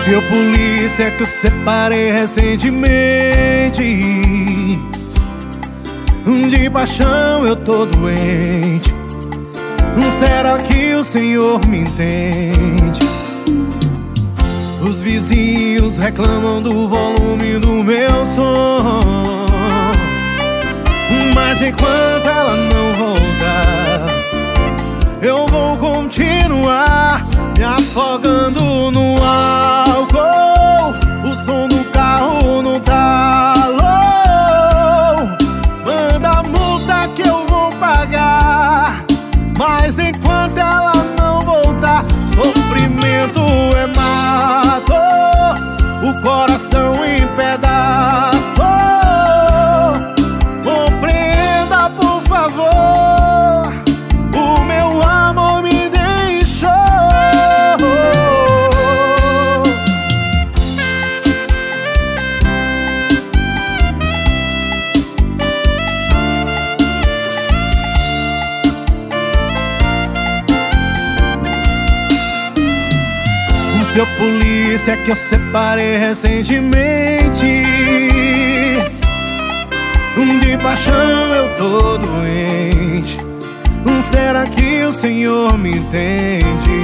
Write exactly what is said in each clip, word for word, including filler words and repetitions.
Seu polícia que eu separei recentemente, de paixão eu tô doente. Será que o Senhor me entende? Os vizinhos reclamam do volume do meu som, mas enquanto ela não voltar, eu vou continuar me afogando no álcool. O som do carro no talo. Manda a multa que eu vou pagar, mas enquanto ela não voltar, sofrimento é mato, o coração em pedaços. Compreenda, por favor, o meu amor me deixou. O seu polícia que eu separei recentemente, de paixão eu tô doente. Será que o Senhor me entende?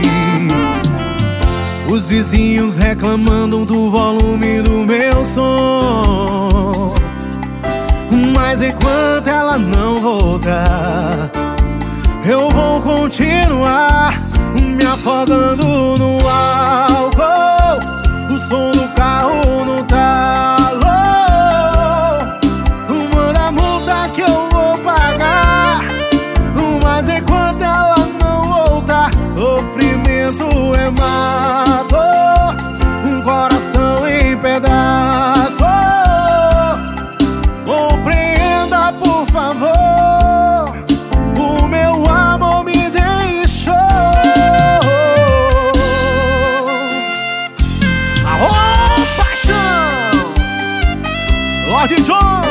Os vizinhos reclamando do volume do meu som, mas enquanto ela não voltar, eu vou continuar me afogando no álcool. O som do carro no talo. Manda a multa que eu vou pagar, mas enquanto ela não voltar, sofrimento é mato, um coração em pedaços. Compreenda, por favor, o meu amor me deixou. Aô, paixão! Lorde John!